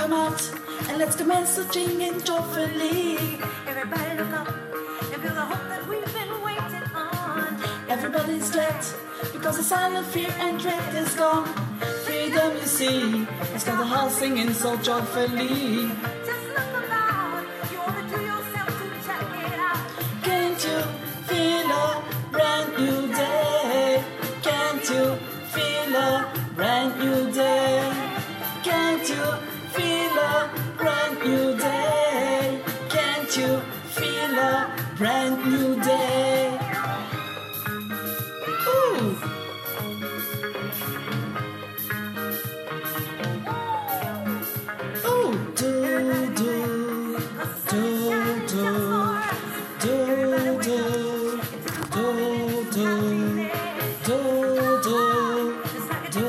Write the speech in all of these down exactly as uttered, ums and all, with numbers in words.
come out and let's commence searching in joyfully. Everybody look up and feel the hope that we've been waiting on. Everybody's glad because the silent fear and dread is gone. Freedom, you see, has got the heart singing so joyfully. Just look about, you owe it to yourself to check it out. Can't you feel a brand new day? Can't you feel a brand new day? Can't you feel a brand new day? Can't you feel a brand new day? Ooh. Ooh. Do, do, do, do, do, do, do, do, do, do, do,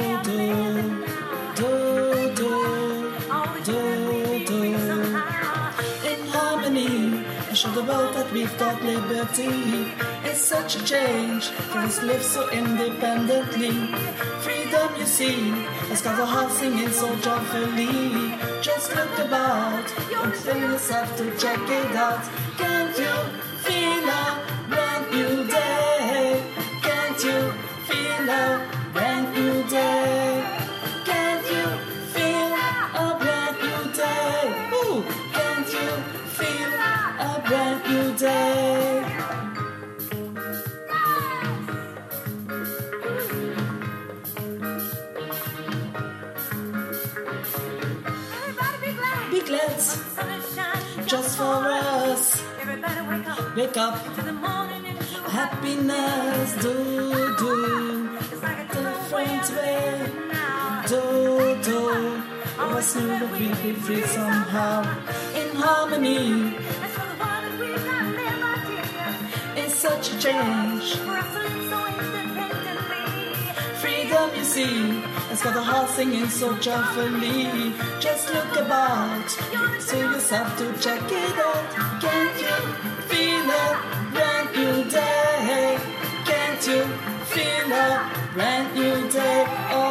do, do, do, do. In harmony, I show the world that we've got liberty. It's such a change for us to live so independently. Freedom, you see, has got the heart singing so joyfully. Just look about, and feel yourself to check it out. Can't you feel a brand new day? Can't you feel a brand new day? Can't you feel a brand new day? Ooh, can't you feel a brand new day? Everybody be glad. Be glad, The sun is shining just for us. Everybody wake up Wake up, to the morning and to happiness, do, do, it's like a different way different of way, living now. do, do. Always knew that we'd be free somehow. In harmony, Let's show the world that we've got liberty. it's such a change. For us to live so independently. Freedom, you see, has got the heart singing so joyfully. Just look about, to yourself to check it out. Can't you feel a brand new day? Can't you feel a brand new day? Oh,